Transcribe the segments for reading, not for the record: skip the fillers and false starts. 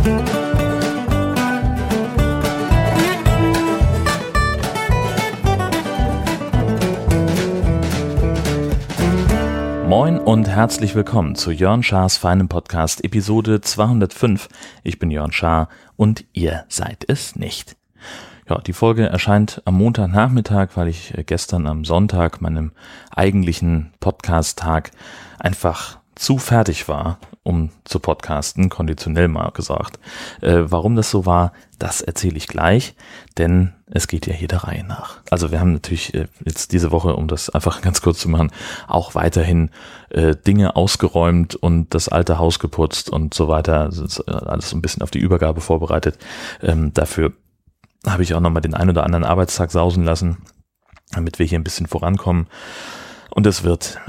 Moin und herzlich willkommen zu Jörn Schars feinem Podcast Episode 205. Ich bin Jörn Schaar und ihr seid es nicht. Ja, die Folge erscheint am Montagnachmittag, weil ich gestern am Sonntag, meinem eigentlichen Podcast-Tag, einfach zu fertig war, um zu podcasten, konditionell mal gesagt. Warum das so war, das erzähle ich gleich, denn es geht ja hier der Reihe nach. Also wir haben natürlich jetzt diese Woche, um das einfach ganz kurz zu machen, auch weiterhin Dinge ausgeräumt und das alte Haus geputzt und so weiter. Das ist alles so ein bisschen auf die Übergabe vorbereitet. Dafür habe ich auch nochmal den ein oder anderen Arbeitstag sausen lassen, damit wir hier ein bisschen vorankommen. Und es wird.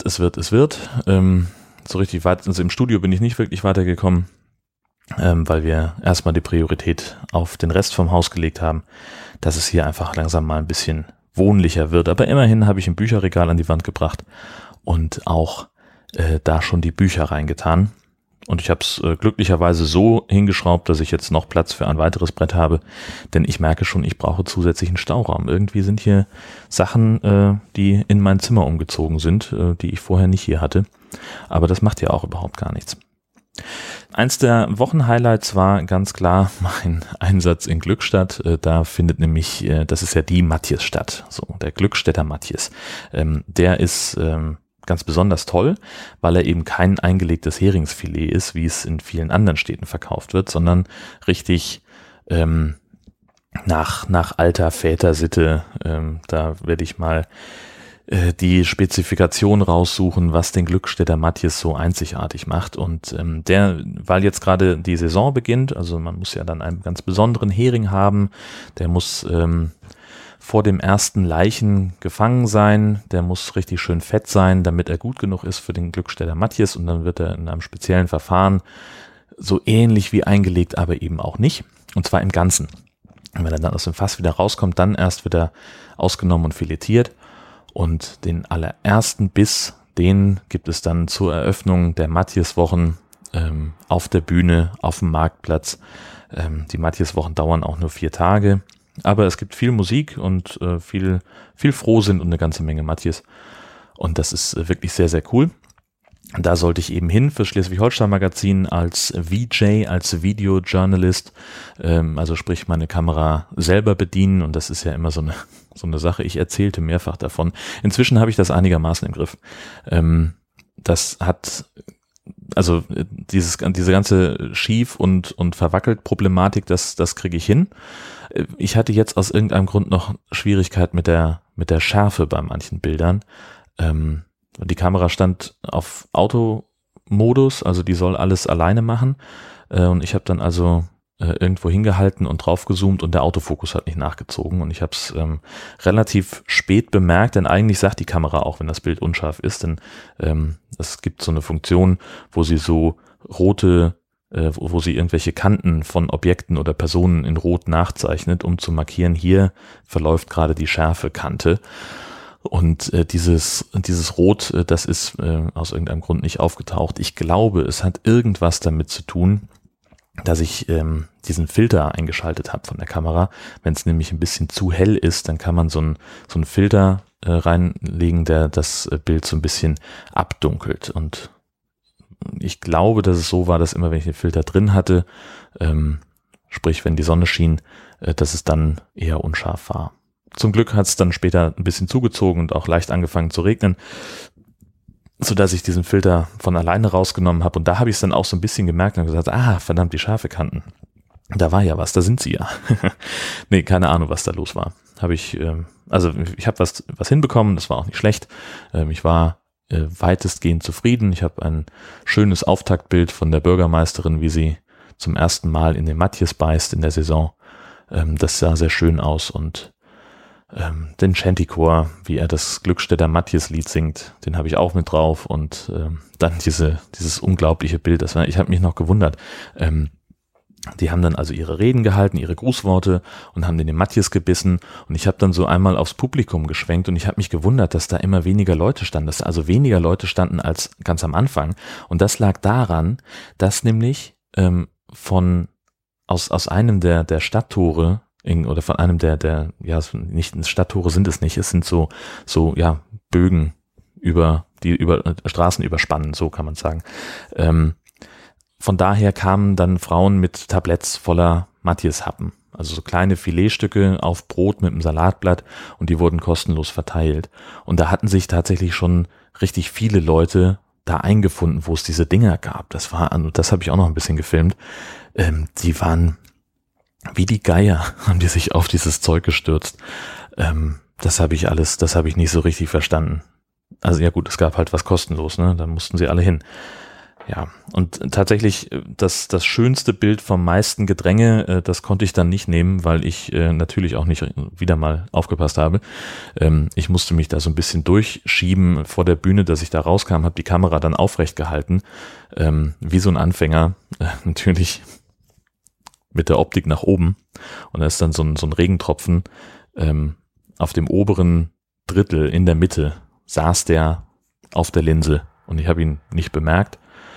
So richtig weit, also im Studio bin ich nicht wirklich weitergekommen, weil wir erstmal die Priorität auf den Rest vom Haus gelegt haben, dass es hier einfach langsam mal ein bisschen wohnlicher wird. Aber immerhin habe ich ein Bücherregal an die Wand gebracht und auch da schon die Bücher reingetan. Und ich habe es glücklicherweise so hingeschraubt, dass ich jetzt noch Platz für ein weiteres Brett habe, denn ich merke schon, ich brauche zusätzlichen Stauraum. Irgendwie sind hier Sachen, die in mein Zimmer umgezogen sind, die ich vorher nicht hier hatte. Aber das macht ja auch überhaupt gar nichts. Eins der Wochenhighlights war ganz klar mein Einsatz in Glückstadt. Da findet nämlich, das ist ja die Matthiesstadt, so der Glückstädter Matthies. Der ist ganz besonders toll, weil er eben kein eingelegtes Heringsfilet ist, wie es in vielen anderen Städten verkauft wird, sondern richtig nach alter Vätersitte. Da werde ich mal die Spezifikation raussuchen, was den Glückstädter Matthies so einzigartig macht. Und weil jetzt gerade die Saison beginnt, also man muss ja dann einen ganz besonderen Hering haben, der muss vor dem ersten Laichen gefangen sein, der muss richtig schön fett sein, damit er gut genug ist für den Glückstädter Matthies, und dann wird er in einem speziellen Verfahren so ähnlich wie eingelegt, aber eben auch nicht, und zwar im Ganzen. Und wenn er dann aus dem Fass wieder rauskommt, dann erst wird er ausgenommen und filetiert. Und den allerersten Biss, den gibt es dann zur Eröffnung der Matthieswochen auf der Bühne, auf dem Marktplatz. Die Matthieswochen dauern auch nur 4 Tage, aber es gibt viel Musik und viel Frohsinn und eine ganze Menge Matthies. Und das ist wirklich sehr, sehr cool. Da sollte ich eben hin für Schleswig-Holstein-Magazin als VJ, als Videojournalist, also sprich meine Kamera selber bedienen, und das ist ja immer so eine Sache. Ich erzählte mehrfach davon. Inzwischen habe ich das einigermaßen im Griff. Das hat, also diese ganze Schief- und verwackelt Problematik, das kriege ich hin. Ich hatte jetzt aus irgendeinem Grund noch Schwierigkeit mit der Schärfe bei manchen Bildern. Die Kamera stand auf Automodus, also die soll alles alleine machen, und ich habe dann also irgendwo hingehalten und draufgezoomt und der Autofokus hat nicht nachgezogen, und ich habe es relativ spät bemerkt, denn eigentlich sagt die Kamera auch, wenn das Bild unscharf ist, denn es gibt so eine Funktion, wo sie so rote, wo sie irgendwelche Kanten von Objekten oder Personen in Rot nachzeichnet, um zu markieren, hier verläuft gerade die schärfe Kante. Und dieses Rot, das ist aus irgendeinem Grund nicht aufgetaucht. Ich glaube, es hat irgendwas damit zu tun, dass ich diesen Filter eingeschaltet habe von der Kamera. Wenn es nämlich ein bisschen zu hell ist, dann kann man so einen Filter reinlegen, der das Bild so ein bisschen abdunkelt. Und ich glaube, dass es so war, dass immer, wenn ich den Filter drin hatte, sprich, wenn die Sonne schien, dass es dann eher unscharf war. Zum Glück hat es dann später ein bisschen zugezogen und auch leicht angefangen zu regnen, sodass ich diesen Filter von alleine rausgenommen habe. Und da habe ich es dann auch so ein bisschen gemerkt und gesagt, verdammt, die scharfe Kanten. Da war ja was, da sind sie ja. Nee, keine Ahnung, was da los war. Ich habe was hinbekommen, das war auch nicht schlecht. Ich war weitestgehend zufrieden. Ich habe ein schönes Auftaktbild von der Bürgermeisterin, wie sie zum ersten Mal in den Matthies beißt in der Saison. Das sah sehr schön aus, und den Chantichor, wie er das Glückstädter Matthies-Lied singt, den habe ich auch mit drauf, und dann dieses unglaubliche Bild, ich habe mich noch gewundert, die haben dann also ihre Reden gehalten, ihre Grußworte, und haben den Matthies gebissen, und ich habe dann so einmal aufs Publikum geschwenkt und ich habe mich gewundert, dass da immer weniger Leute standen, dass da also weniger Leute standen als ganz am Anfang, und das lag daran, dass nämlich von aus einem der Stadttore oder von einem ja, nicht Stadttore sind es nicht, es sind so ja, Bögen die über Straßen überspannen, so kann man sagen. Von daher kamen dann Frauen mit Tabletts voller Matjeshappen, also so kleine Filetstücke auf Brot mit einem Salatblatt, und die wurden kostenlos verteilt. Und da hatten sich tatsächlich schon richtig viele Leute da eingefunden, wo es diese Dinger gab. Das habe ich auch noch ein bisschen gefilmt. Die waren wie die Geier, haben die sich auf dieses Zeug gestürzt. Das habe ich nicht so richtig verstanden. Also ja gut, es gab halt was kostenlos, ne? Da mussten sie alle hin. Ja, und tatsächlich das schönste Bild vom meisten Gedränge, das konnte ich dann nicht nehmen, weil ich natürlich auch nicht wieder mal aufgepasst habe. Ich musste mich da so ein bisschen durchschieben vor der Bühne, dass ich da rauskam, habe die Kamera dann aufrecht gehalten, wie so ein Anfänger, natürlich mit der Optik nach oben, und da ist dann so ein Regentropfen auf dem oberen Drittel in der Mitte saß der auf der Linse, und ich habe ihn nicht bemerkt.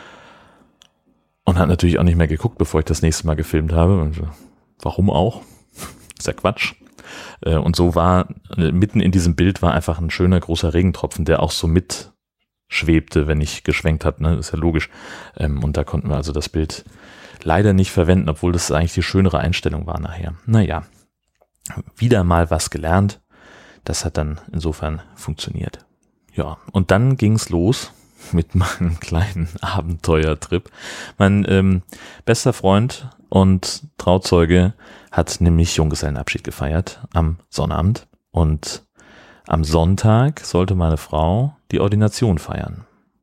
Und hat natürlich auch nicht mehr geguckt, bevor ich das nächste Mal gefilmt habe. Und warum auch? Ist ja Quatsch. Und so war, mitten in diesem Bild war einfach ein schöner großer Regentropfen, der auch so mitschwebte, wenn ich geschwenkt habe. Ne? Ist ja logisch. Und da konnten wir also das Bild leider nicht verwenden, obwohl das eigentlich die schönere Einstellung war nachher. Naja, wieder mal was gelernt. Das hat dann insofern funktioniert. Ja, und dann ging's los mit meinem kleinen Abenteuertrip. Mein bester Freund und Trauzeuge hat nämlich Junggesellenabschied gefeiert am Sonnabend, und am Sonntag sollte meine Frau die Ordination feiern.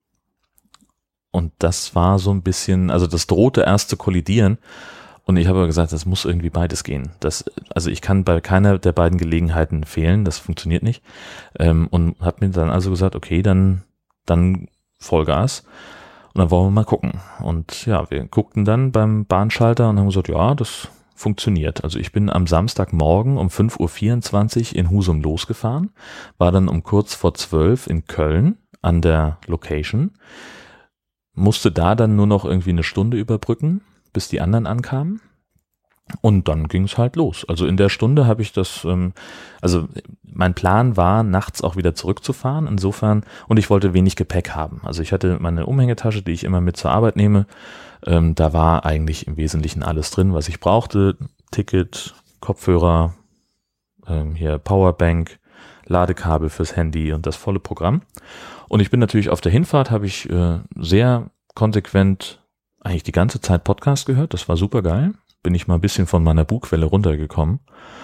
Und das war so ein bisschen, also das drohte erst zu kollidieren, und ich habe gesagt, das muss irgendwie beides gehen. Also ich kann bei keiner der beiden Gelegenheiten fehlen, das funktioniert nicht. Und habe mir dann also gesagt, okay, dann Vollgas, und dann wollen wir mal gucken. Und ja, wir guckten dann beim Bahnschalter und haben gesagt, ja, das funktioniert. Also ich bin am Samstagmorgen um 5:24 Uhr in Husum losgefahren, war dann um kurz vor 12 in Köln an der Location, musste da dann nur noch irgendwie eine Stunde überbrücken, bis die anderen ankamen. Und dann ging es halt los. Also in der Stunde habe ich also mein Plan war, nachts auch wieder zurückzufahren, insofern, und ich wollte wenig Gepäck haben. Also ich hatte meine Umhängetasche, die ich immer mit zur Arbeit nehme. Da war eigentlich im Wesentlichen alles drin, was ich brauchte. Ticket, Kopfhörer, hier Powerbank, Ladekabel fürs Handy und das volle Programm. Und ich bin natürlich auf der Hinfahrt, habe ich sehr konsequent eigentlich die ganze Zeit Podcast gehört. Das war super geil. Bin ich mal ein bisschen von meiner Bugwelle runtergekommen,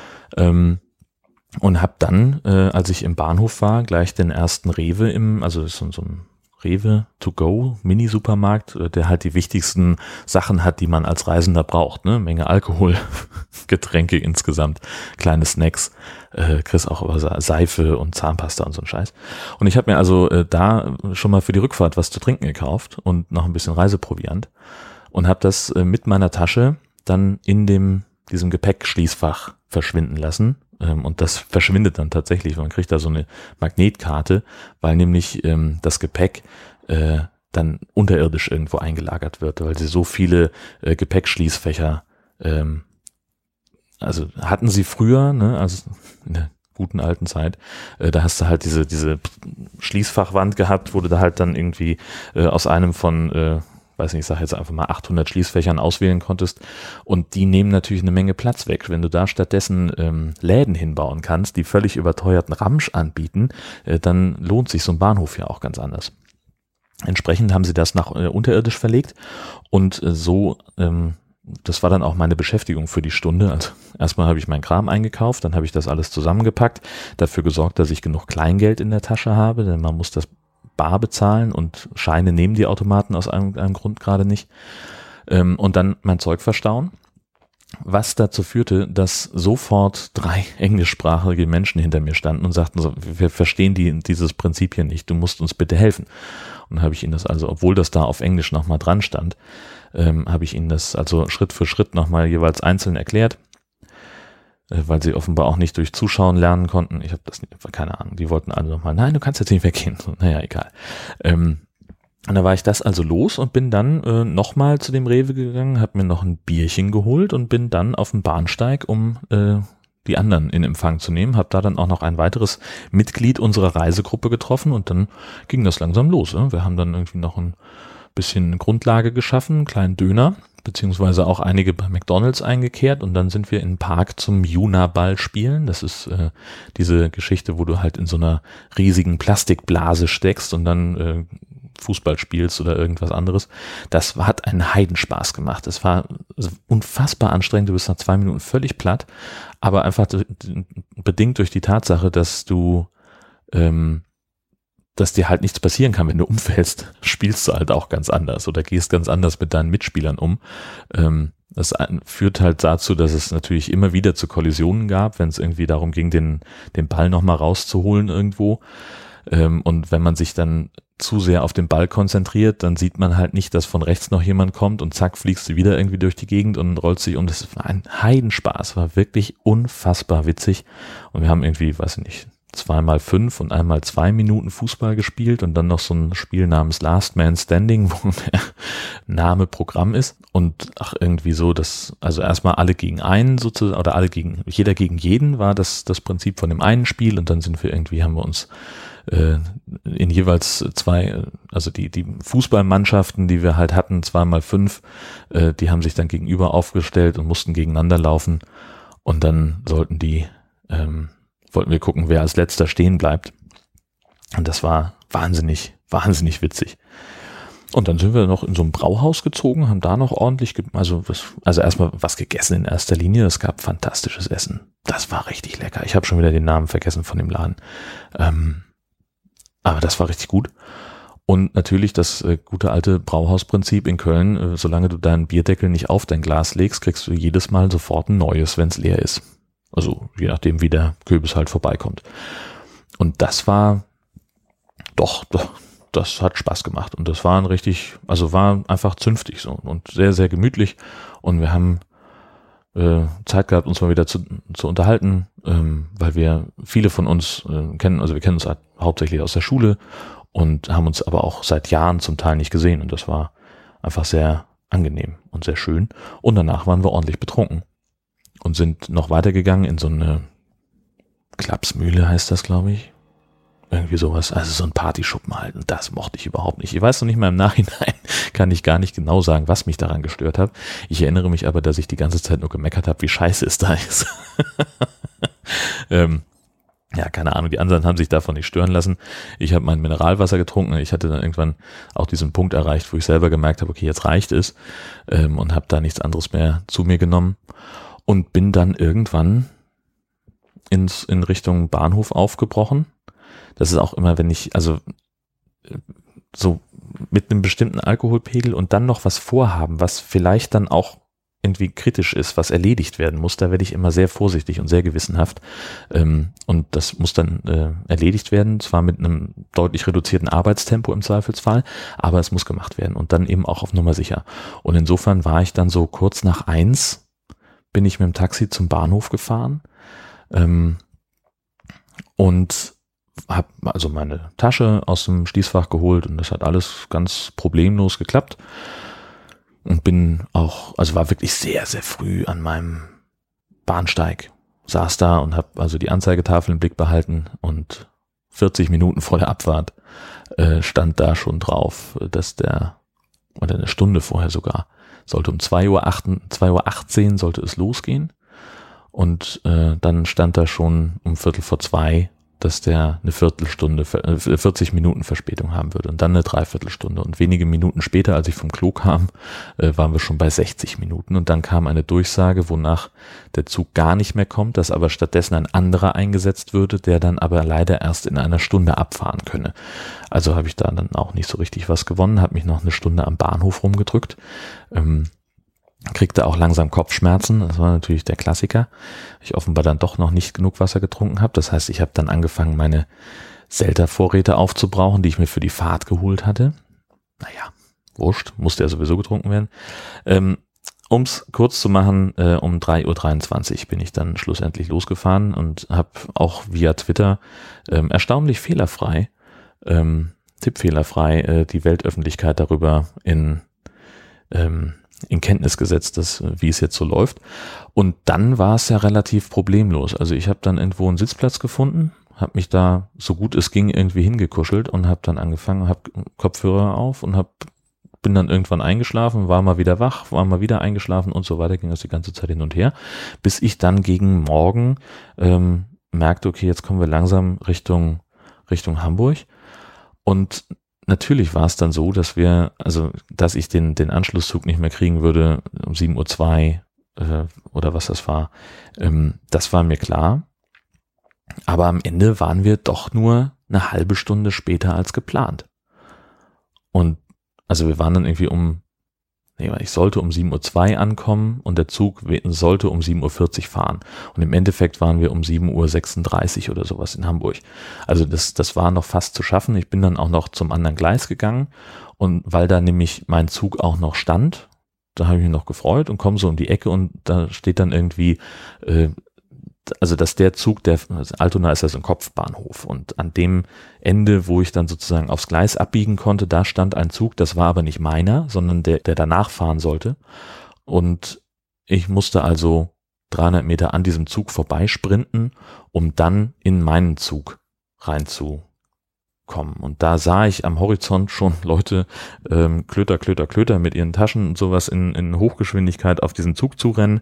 und habe dann, als ich im Bahnhof war, gleich den ersten Rewe also so ein Rewe to go Mini-Supermarkt, der halt die wichtigsten Sachen hat, die man als Reisender braucht, ne? Menge Alkohol, Getränke insgesamt, kleine Snacks, kriegst auch aber Seife und Zahnpasta und so ein Scheiß. Und ich habe mir also da schon mal für die Rückfahrt was zu trinken gekauft und noch ein bisschen Reiseproviant und habe das mit meiner Tasche dann in diesem Gepäckschließfach verschwinden lassen. Und das verschwindet dann tatsächlich. Man kriegt da so eine Magnetkarte, weil nämlich das Gepäck dann unterirdisch irgendwo eingelagert wird, weil sie so viele Gepäckschließfächer, also hatten sie früher, ne, also in der guten alten Zeit, da hast du halt diese Schließfachwand gehabt, wo du da halt dann irgendwie aus einem von weiß nicht, ich sage jetzt einfach mal 800 Schließfächern auswählen konntest, und die nehmen natürlich eine Menge Platz weg. Wenn du da stattdessen Läden hinbauen kannst, die völlig überteuerten Ramsch anbieten, dann lohnt sich so ein Bahnhof ja auch ganz anders. Entsprechend haben sie das nach unterirdisch verlegt, und das war dann auch meine Beschäftigung für die Stunde. Also erstmal habe ich meinen Kram eingekauft, dann habe ich das alles zusammengepackt, dafür gesorgt, dass ich genug Kleingeld in der Tasche habe, denn man muss das bar bezahlen und Scheine nehmen die Automaten aus einem Grund gerade nicht. Und dann mein Zeug verstauen, was dazu führte, dass sofort 3 englischsprachige Menschen hinter mir standen und sagten so, wir verstehen dieses Prinzip hier nicht, du musst uns bitte helfen. Und dann habe ich ihnen das also, obwohl das da auf Englisch nochmal dran stand, habe ich ihnen das also Schritt für Schritt nochmal jeweils einzeln erklärt, weil sie offenbar auch nicht durch Zuschauen lernen konnten. Ich habe das nicht, keine Ahnung, die wollten alle nochmal, nein, du kannst jetzt nicht weggehen. So, naja, egal. Und da war ich das also los und bin dann nochmal zu dem Rewe gegangen, habe mir noch ein Bierchen geholt und bin dann auf dem Bahnsteig, um die anderen in Empfang zu nehmen, habe da dann auch noch ein weiteres Mitglied unserer Reisegruppe getroffen und dann ging das langsam los. Wir haben dann irgendwie noch ein bisschen Grundlage geschaffen, einen kleinen Döner, beziehungsweise auch einige bei McDonald's eingekehrt und dann sind wir in den Park zum Juna-Ball spielen. Das ist diese Geschichte, wo du halt in so einer riesigen Plastikblase steckst und dann Fußball spielst oder irgendwas anderes. Das hat einen Heidenspaß gemacht. Es war unfassbar anstrengend. Du bist nach 2 Minuten völlig platt, aber einfach bedingt durch die Tatsache, dass dir halt nichts passieren kann, wenn du umfällst, spielst du halt auch ganz anders oder gehst ganz anders mit deinen Mitspielern um. Das führt halt dazu, dass es natürlich immer wieder zu Kollisionen gab, wenn es irgendwie darum ging, den Ball nochmal rauszuholen irgendwo. Und wenn man sich dann zu sehr auf den Ball konzentriert, dann sieht man halt nicht, dass von rechts noch jemand kommt und zack, fliegst du wieder irgendwie durch die Gegend und rollst dich um. Das war ein Heidenspaß, war wirklich unfassbar witzig. Und wir haben irgendwie, weiß ich nicht, 2x5 und 1x2 Minuten Fußball gespielt und dann noch so ein Spiel namens Last Man Standing, wo der Name Programm ist und irgendwie so, dass also erstmal alle gegen einen sozusagen oder jeder gegen jeden war das Prinzip von dem einen Spiel und dann haben wir uns in jeweils 2, also die Fußballmannschaften, die wir halt hatten, 2x5, die haben sich dann gegenüber aufgestellt und mussten gegeneinander laufen und dann wollten wir gucken, wer als letzter stehen bleibt. Und das war wahnsinnig, wahnsinnig witzig. Und dann sind wir noch in so ein Brauhaus gezogen, haben da noch ordentlich, also erstmal was gegessen in erster Linie. Es gab fantastisches Essen. Das war richtig lecker. Ich habe schon wieder den Namen vergessen von dem Laden. Aber das war richtig gut. Und natürlich das gute alte Brauhausprinzip in Köln, solange du deinen Bierdeckel nicht auf dein Glas legst, kriegst du jedes Mal sofort ein neues, wenn es leer ist. Also je nachdem, wie der Kürbis halt vorbeikommt. Und das war das hat Spaß gemacht. Und das war war einfach zünftig so und sehr, sehr gemütlich. Und wir haben Zeit gehabt, uns mal wieder zu unterhalten, weil wir viele von uns kennen, also wir kennen uns halt hauptsächlich aus der Schule und haben uns aber auch seit Jahren zum Teil nicht gesehen. Und das war einfach sehr angenehm und sehr schön. Und danach waren wir ordentlich betrunken. Und sind noch weitergegangen in so eine Klapsmühle, heißt das, glaube ich. Irgendwie sowas, also so ein Partyschuppen halt. Und das mochte ich überhaupt nicht. Ich weiß noch nicht mal im Nachhinein, kann ich gar nicht genau sagen, was mich daran gestört hat. Ich erinnere mich aber, dass ich die ganze Zeit nur gemeckert habe, wie scheiße es da ist. Ja, keine Ahnung, die anderen haben sich davon nicht stören lassen. Ich habe mein Mineralwasser getrunken. Ich hatte dann irgendwann auch diesen Punkt erreicht, wo ich selber gemerkt habe, okay, jetzt reicht es. Und habe da nichts anderes mehr zu mir genommen. Und bin dann irgendwann in Richtung Bahnhof aufgebrochen. Das ist auch immer, wenn ich, also so mit einem bestimmten Alkoholpegel und dann noch was vorhaben, was vielleicht dann auch irgendwie kritisch ist, was erledigt werden muss, da werde ich immer sehr vorsichtig und sehr gewissenhaft. Und das muss dann erledigt werden, zwar mit einem deutlich reduzierten Arbeitstempo im Zweifelsfall, aber es muss gemacht werden und dann eben auch auf Nummer sicher. Und insofern war ich dann so kurz nach 1, bin ich mit dem Taxi zum Bahnhof gefahren und habe also meine Tasche aus dem Schließfach geholt und das hat alles ganz problemlos geklappt und bin auch, also war wirklich sehr, sehr früh an meinem Bahnsteig, saß da und habe also die Anzeigetafel im Blick behalten und 40 Minuten vor der Abfahrt stand da schon drauf, dass oder eine Stunde vorher sogar, sollte um 2:18 Uhr sollte es losgehen und dann stand da schon um 1:45, dass der eine 40 Minuten Verspätung haben würde und dann eine Dreiviertelstunde. Und wenige Minuten später, als ich vom Klo kam, waren wir schon bei 60 Minuten. Und dann kam eine Durchsage, wonach der Zug gar nicht mehr kommt, dass aber stattdessen ein anderer eingesetzt würde, der dann aber leider erst in einer Stunde abfahren könne. Also habe ich da dann auch nicht so richtig was gewonnen, habe mich noch eine Stunde am Bahnhof rumgedrückt, kriegte auch langsam Kopfschmerzen, das war natürlich der Klassiker. Ich offenbar dann doch noch nicht genug Wasser getrunken habe. Das heißt, ich habe dann angefangen, meine Selter-Vorräte aufzubrauchen, die ich mir für die Fahrt geholt hatte. Naja, wurscht, musste ja sowieso getrunken werden. Um es kurz zu machen, um 3:23 Uhr bin ich dann schlussendlich losgefahren und habe auch via Twitter erstaunlich fehlerfrei tippfehlerfrei die Weltöffentlichkeit darüber in Kenntnis gesetzt, wie es jetzt so läuft. Und dann war es ja relativ problemlos. Also ich habe dann irgendwo einen Sitzplatz gefunden, habe mich da so gut es ging irgendwie hingekuschelt und habe dann angefangen, habe Kopfhörer auf und bin dann irgendwann eingeschlafen, war mal wieder wach, war mal wieder eingeschlafen und so weiter, ging das die ganze Zeit hin und her, bis ich dann gegen Morgen merkte, okay, jetzt kommen wir langsam Richtung Hamburg. Und natürlich war es dann so, dass ich den Anschlusszug nicht mehr kriegen würde um 7:02 Uhr oder was das war. Das war mir klar. Aber am Ende waren wir doch nur eine halbe Stunde später als geplant. Und also wir waren dann irgendwie ich sollte um 7:02 Uhr ankommen und der Zug sollte um 7:40 Uhr fahren. Und im Endeffekt waren wir um 7:36 Uhr oder sowas in Hamburg. Also das war noch fast zu schaffen. Ich bin dann auch noch zum anderen Gleis gegangen und weil da nämlich mein Zug auch noch stand, da habe ich mich noch gefreut und komme so um die Ecke und da steht dann irgendwie, dass der Zug, Altona ist ja so ein Kopfbahnhof und an dem Ende, wo ich dann sozusagen aufs Gleis abbiegen konnte, da stand ein Zug, das war aber nicht meiner, sondern der danach fahren sollte und ich musste also 300 Meter an diesem Zug vorbeisprinten, um dann in meinen Zug reinzukommen. Und da sah ich am Horizont schon Leute Klöter mit ihren Taschen und sowas in Hochgeschwindigkeit auf diesen Zug zurennen.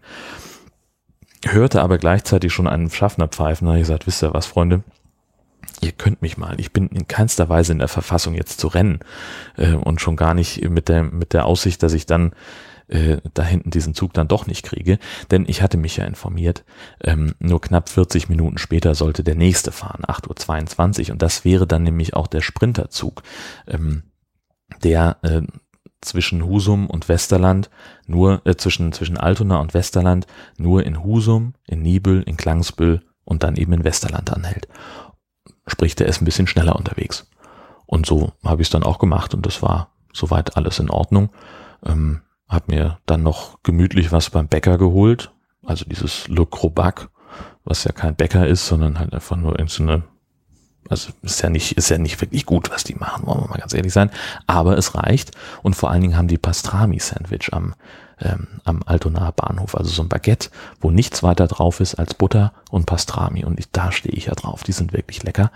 Hörte aber gleichzeitig schon einen Schaffner pfeifen. Da habe ich gesagt, wisst ihr was, Freunde, ihr könnt mich mal. Ich bin in keinster Weise in der Verfassung jetzt zu rennen und schon gar nicht mit der Aussicht, dass ich dann da hinten diesen Zug dann doch nicht kriege. Denn ich hatte mich ja informiert, nur knapp 40 Minuten später sollte der nächste fahren, 8:22 Uhr. Und das wäre dann nämlich auch der Sprinterzug, der zwischen Husum und Westerland zwischen Altona und Westerland nur in Husum, in Niebüll, in Klangsbüll und dann eben in Westerland anhält. Sprich, der ist ein bisschen schneller unterwegs. Und so habe ich es dann auch gemacht und das war soweit alles in Ordnung. Hab mir dann noch gemütlich was beim Bäcker geholt, also dieses Le Crobac, was ja kein Bäcker ist, sondern halt einfach nur irgendeine. Also ist ja nicht wirklich gut, was die machen, wollen wir mal ganz ehrlich sein. Aber es reicht. Und vor allen Dingen haben die Pastrami-Sandwich am Altonaer Bahnhof. Also so ein Baguette, wo nichts weiter drauf ist als Butter und Pastrami. Und da stehe ich ja drauf. Die sind wirklich lecker.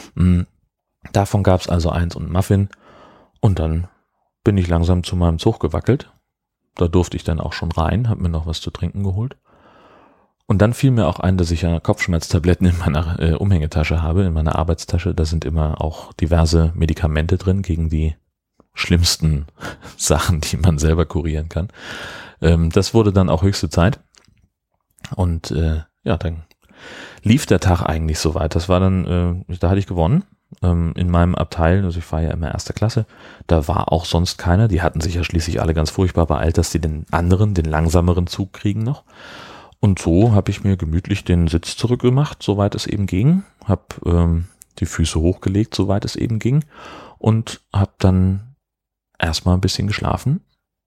Davon gab es also eins und einen Muffin. Und dann bin ich langsam zu meinem Zug gewackelt. Da durfte ich dann auch schon rein, habe mir noch was zu trinken geholt. Und dann fiel mir auch ein, dass ich ja Kopfschmerztabletten in meiner Umhängetasche habe, in meiner Arbeitstasche. Da sind immer auch diverse Medikamente drin gegen die schlimmsten Sachen, die man selber kurieren kann. Das wurde dann auch höchste Zeit. Und dann lief der Tag eigentlich soweit. Das war dann, da hatte ich gewonnen. In meinem Abteil, also ich fahre ja immer erste Klasse, da war auch sonst keiner. Die hatten sich ja schließlich alle ganz furchtbar beeilt, dass die den langsameren Zug kriegen noch. Und so habe ich mir gemütlich den Sitz zurückgemacht, soweit es eben ging, habe die Füße hochgelegt, soweit es eben ging und habe dann erstmal ein bisschen geschlafen.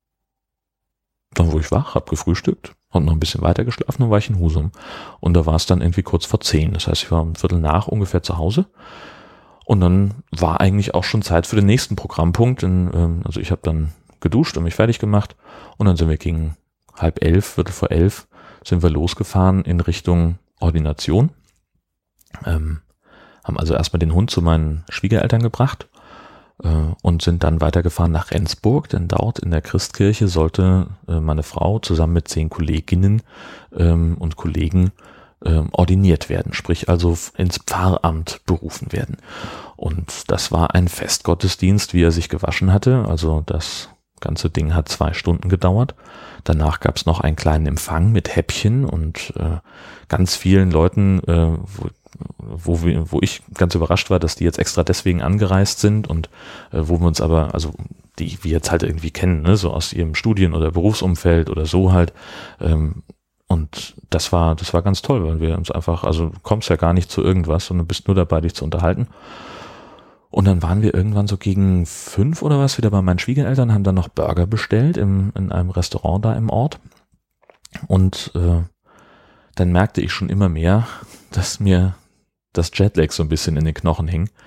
Dann wurde ich wach, habe gefrühstückt und noch ein bisschen weiter geschlafen, dann war ich in Husum. Und da war es dann irgendwie kurz vor 10. Das heißt, ich war um Viertel nach ungefähr zu Hause. Und dann war eigentlich auch schon Zeit für den nächsten Programmpunkt. Also ich habe dann geduscht und mich fertig gemacht und dann sind wir gegen 10:30, Viertel vor 11 sind wir losgefahren in Richtung Ordination. Haben also erstmal den Hund zu meinen Schwiegereltern gebracht und sind dann weitergefahren nach Rendsburg, denn dort in der Christkirche sollte meine Frau zusammen mit 10 Kolleginnen und Kollegen ordiniert werden, sprich also ins Pfarramt berufen werden. Und das war ein Festgottesdienst, wie er sich gewaschen hatte. Also das ganze Ding hat 2 Stunden gedauert. Danach gab es noch einen kleinen Empfang mit Häppchen und ganz vielen Leuten, wo ich ganz überrascht war, dass die jetzt extra deswegen angereist sind und wo wir uns aber, also die wir jetzt halt irgendwie kennen, ne, so aus ihrem Studien- oder Berufsumfeld oder so halt. Und das war ganz toll, weil wir uns einfach, also du kommst ja gar nicht zu irgendwas, sondern bist nur dabei, dich zu unterhalten. Und dann waren wir irgendwann so gegen 5 oder was wieder bei meinen Schwiegereltern, haben dann noch Burger bestellt in einem Restaurant da im Ort. Und dann merkte ich schon immer mehr, dass mir das Jetlag so ein bisschen in den Knochen hing.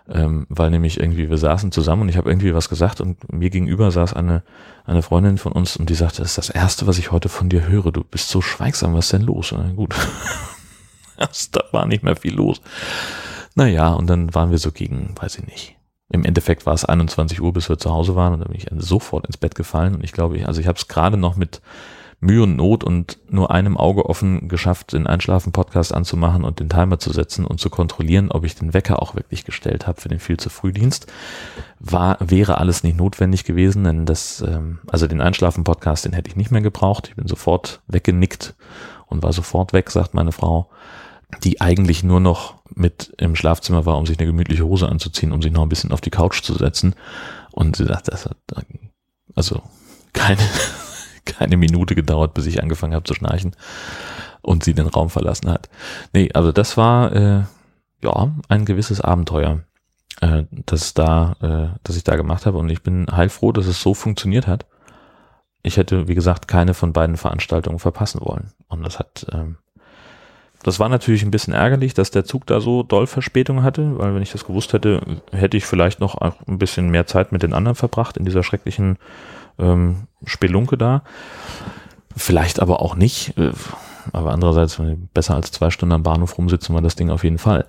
weil nämlich irgendwie wir saßen zusammen und ich habe irgendwie was gesagt und mir gegenüber saß eine Freundin von uns und die sagte, das ist das Erste, was ich heute von dir höre, du bist so schweigsam, was ist denn los? Na gut, da war nicht mehr viel los. Naja, und dann waren wir so gegen, weiß ich nicht, im Endeffekt war es 21 Uhr, bis wir zu Hause waren und dann bin ich sofort ins Bett gefallen und ich glaube, ich habe es gerade noch mit Mühe und Not und nur einem Auge offen geschafft, den Einschlafen-Podcast anzumachen und den Timer zu setzen und zu kontrollieren, ob ich den Wecker auch wirklich gestellt habe für den viel zu Frühdienst. Wäre alles nicht notwendig gewesen, denn also den Einschlafen-Podcast, den hätte ich nicht mehr gebraucht. Ich bin sofort weggenickt und war sofort weg, sagt meine Frau, die eigentlich nur noch mit im Schlafzimmer war, um sich eine gemütliche Hose anzuziehen, um sich noch ein bisschen auf die Couch zu setzen. Und sie sagt, das hat also keine Minute gedauert, bis ich angefangen habe zu schnarchen und sie den Raum verlassen hat. Nee, also das war ein gewisses Abenteuer, das ich da gemacht habe und ich bin heilfroh, dass es so funktioniert hat. Ich hätte, wie gesagt, keine von beiden Veranstaltungen verpassen wollen. Und das war natürlich ein bisschen ärgerlich, dass der Zug da so doll Verspätung hatte, weil wenn ich das gewusst hätte, hätte ich vielleicht noch ein bisschen mehr Zeit mit den anderen verbracht in dieser schrecklichen Spelunke da. Vielleicht aber auch nicht. Aber andererseits, besser als 2 Stunden am Bahnhof rumsitzen, war das Ding auf jeden Fall.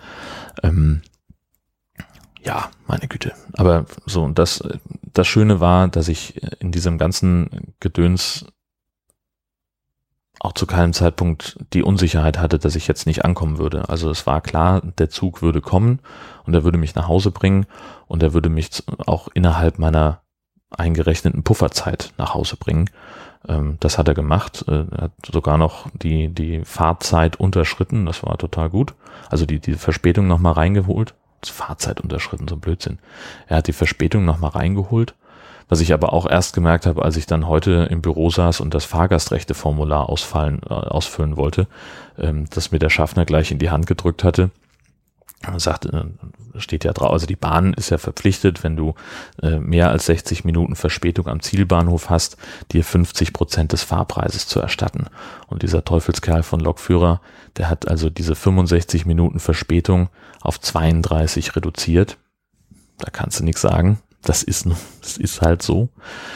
Ja, meine Güte. Aber so, und das Schöne war, dass ich in diesem ganzen Gedöns auch zu keinem Zeitpunkt die Unsicherheit hatte, dass ich jetzt nicht ankommen würde. Also es war klar, der Zug würde kommen und er würde mich nach Hause bringen und er würde mich auch innerhalb meiner eingerechneten Pufferzeit nach Hause bringen. Das hat er gemacht. Er hat sogar noch die Fahrzeit unterschritten. Das war total gut. Also die Verspätung nochmal reingeholt. Fahrzeit unterschritten, so ein Blödsinn. Er hat die Verspätung nochmal reingeholt. Was ich aber auch erst gemerkt habe, als ich dann heute im Büro saß und das Fahrgastrechteformular ausfüllen wollte, dass mir der Schaffner gleich in die Hand gedrückt hatte. Er sagte, steht ja drauf, also die Bahn ist ja verpflichtet, wenn du mehr als 60 Minuten Verspätung am Zielbahnhof hast, dir 50% des Fahrpreises zu erstatten. Und dieser Teufelskerl von Lokführer, der hat also diese 65 Minuten Verspätung auf 32 reduziert. Da kannst du nichts sagen. Das ist halt so.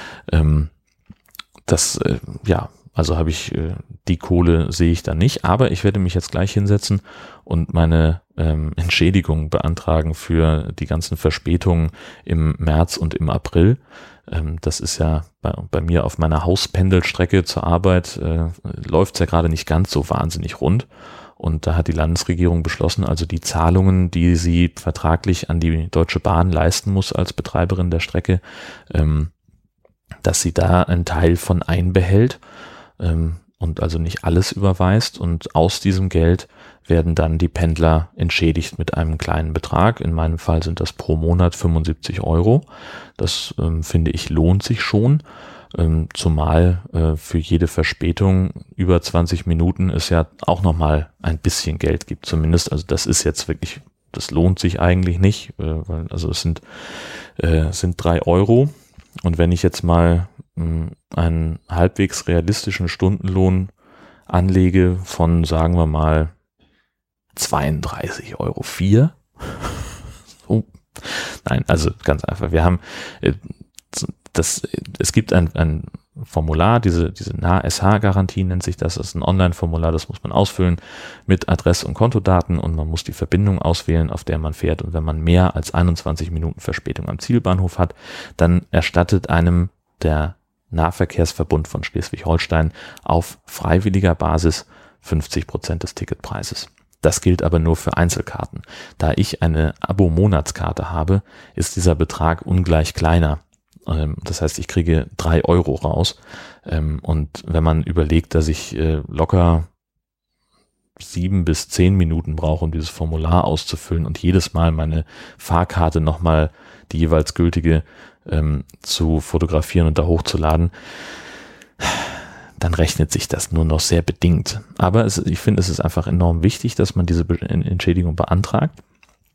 Also habe ich die Kohle sehe ich da nicht, aber ich werde mich jetzt gleich hinsetzen und meine Entschädigung beantragen für die ganzen Verspätungen im März und im April. Das ist ja bei mir auf meiner Hauspendelstrecke zur Arbeit läuft es ja gerade nicht ganz so wahnsinnig rund. Und da hat die Landesregierung beschlossen, also die Zahlungen, die sie vertraglich an die Deutsche Bahn leisten muss als Betreiberin der Strecke, dass sie da einen Teil von einbehält und also nicht alles überweist. Und aus diesem Geld werden dann die Pendler entschädigt mit einem kleinen Betrag. In meinem Fall sind das pro Monat 75 €. Das finde ich lohnt sich schon. Zumal für jede Verspätung über 20 Minuten es ja auch nochmal ein bisschen Geld gibt zumindest. Also das ist jetzt wirklich, das lohnt sich eigentlich nicht, weil also es sind 3 € und wenn ich jetzt mal einen halbwegs realistischen Stundenlohn anlege von, sagen wir mal, 32,04 €. Nein, also ganz einfach. Wir haben es gibt ein Formular, diese NAH-SH-Garantie nennt sich das. Das ist ein Online-Formular, das muss man ausfüllen mit Adresse- und Kontodaten und man muss die Verbindung auswählen, auf der man fährt. Und wenn man mehr als 21 Minuten Verspätung am Zielbahnhof hat, dann erstattet einem der Nahverkehrsverbund von Schleswig-Holstein auf freiwilliger Basis 50% des Ticketpreises. Das gilt aber nur für Einzelkarten. Da ich eine Abo-Monatskarte habe, ist dieser Betrag ungleich kleiner. Das heißt, ich kriege 3 € raus. Und wenn man überlegt, dass ich locker 7 bis 10 Minuten brauche, um dieses Formular auszufüllen und jedes Mal meine Fahrkarte nochmal die jeweils gültige zu fotografieren und da hochzuladen, dann rechnet sich das nur noch sehr bedingt. Aber ich finde, es ist einfach enorm wichtig, dass man diese Entschädigung beantragt.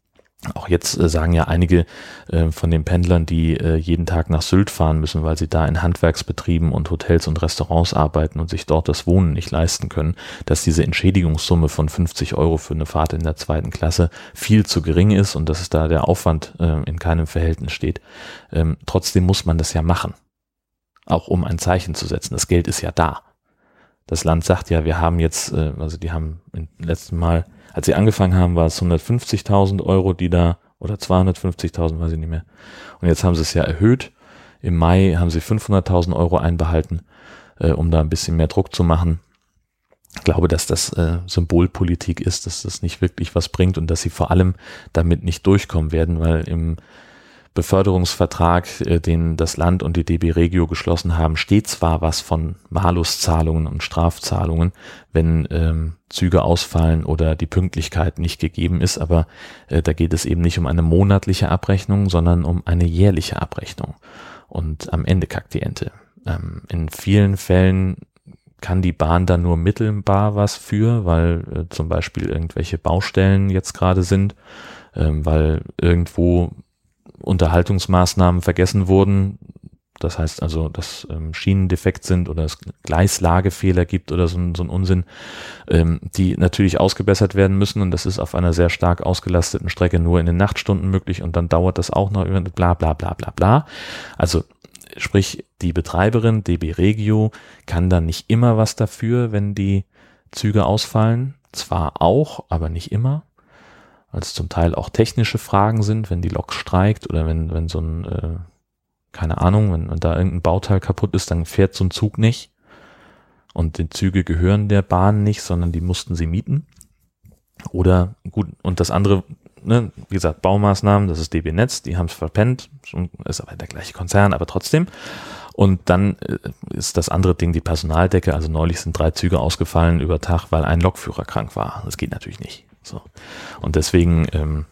Auch jetzt sagen ja einige von den Pendlern, die jeden Tag nach Sylt fahren müssen, weil sie da in Handwerksbetrieben und Hotels und Restaurants arbeiten und sich dort das Wohnen nicht leisten können, dass diese Entschädigungssumme von 50 Euro für eine Fahrt in der 2. Klasse viel zu gering ist und dass es da der Aufwand in keinem Verhältnis steht. Trotzdem muss man das ja machen, auch um ein Zeichen zu setzen. Das Geld ist ja da. Das Land sagt ja, wir haben jetzt, also die haben im letzten Mal, als sie angefangen haben, war es 150.000 Euro, die da, oder 250.000, weiß ich nicht mehr. Und jetzt haben sie es ja erhöht. Im Mai haben sie 500.000 Euro einbehalten, um da ein bisschen mehr Druck zu machen. Ich glaube, dass das Symbolpolitik ist, dass das nicht wirklich was bringt und dass sie vor allem damit nicht durchkommen werden, weil im Beförderungsvertrag, den das Land und die DB Regio geschlossen haben, steht zwar was von Maluszahlungen und Strafzahlungen, wenn Züge ausfallen oder die Pünktlichkeit nicht gegeben ist, aber da geht es eben nicht um eine monatliche Abrechnung, sondern um eine jährliche Abrechnung. Und am Ende kackt die Ente. In vielen Fällen kann die Bahn da nur mittelbar was für, weil zum Beispiel irgendwelche Baustellen jetzt gerade sind, weil irgendwo Unterhaltungsmaßnahmen vergessen wurden. Das heißt also, dass Schienen defekt sind oder es Gleislagefehler gibt oder so ein Unsinn, die natürlich ausgebessert werden müssen. Und das ist auf einer sehr stark ausgelasteten Strecke nur in den Nachtstunden möglich. Und dann dauert das auch noch bla bla bla bla bla. Also sprich, die Betreiberin DB Regio kann dann nicht immer was dafür, wenn die Züge ausfallen. Zwar auch, aber nicht immer. Weil es zum Teil auch technische Fragen sind, wenn die Lok streikt oder wenn so ein, keine Ahnung, wenn da irgendein Bauteil kaputt ist, dann fährt so ein Zug nicht. Und die Züge gehören der Bahn nicht, sondern die mussten sie mieten. Oder gut, und das andere, ne, wie gesagt, Baumaßnahmen, das ist DB Netz, die haben es verpennt, ist aber der gleiche Konzern, aber trotzdem. Und dann ist das andere Ding die Personaldecke, also neulich sind 3 Züge ausgefallen über Tag, weil ein Lokführer krank war. Das geht natürlich nicht. So. Und deswegen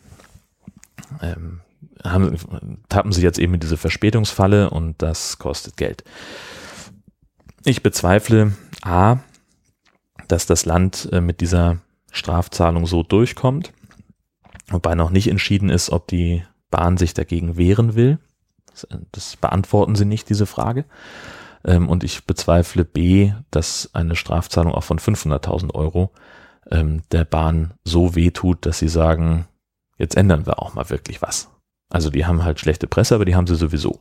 tappen sie jetzt eben in diese Verspätungsfalle und das kostet Geld. Ich bezweifle A, dass das Land mit dieser Strafzahlung so durchkommt, wobei noch nicht entschieden ist, ob die Bahn sich dagegen wehren will. Das beantworten sie nicht, diese Frage. Und ich bezweifle B, dass eine Strafzahlung auch von 500.000 Euro der Bahn so wehtut, dass sie sagen, jetzt ändern wir auch mal wirklich was. Also die haben halt schlechte Presse, aber die haben sie sowieso.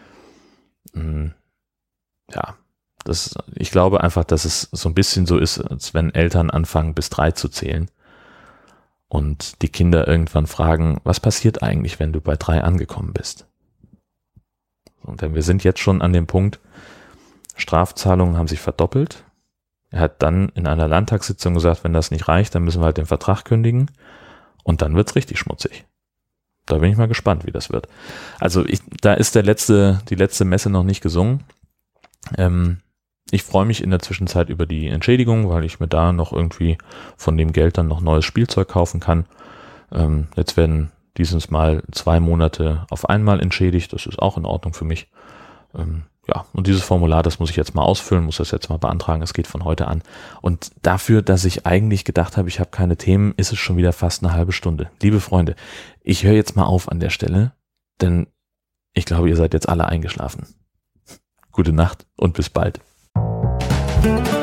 Ja, ich glaube einfach, dass es so ein bisschen so ist, als wenn Eltern anfangen, bis 3 zu zählen und die Kinder irgendwann fragen, was passiert eigentlich, wenn du bei 3 angekommen bist? Und denn wir sind jetzt schon an dem Punkt, Strafzahlungen haben sich verdoppelt. Er hat dann in einer Landtagssitzung gesagt, wenn das nicht reicht, dann müssen wir halt den Vertrag kündigen. Und dann wird's richtig schmutzig. Da bin ich mal gespannt, wie das wird. Also da ist die letzte Messe noch nicht gesungen. Ich freue mich in der Zwischenzeit über die Entschädigung, weil ich mir da noch irgendwie von dem Geld dann noch neues Spielzeug kaufen kann. Jetzt werden dieses Mal 2 Monate auf einmal entschädigt. Das ist auch in Ordnung für mich. Ja, und dieses Formular, das muss ich jetzt mal ausfüllen, muss das jetzt mal beantragen, es geht von heute an. Und dafür, dass ich eigentlich gedacht habe, ich habe keine Themen, ist es schon wieder fast eine halbe Stunde. Liebe Freunde, ich höre jetzt mal auf an der Stelle, denn ich glaube, ihr seid jetzt alle eingeschlafen. Gute Nacht und bis bald.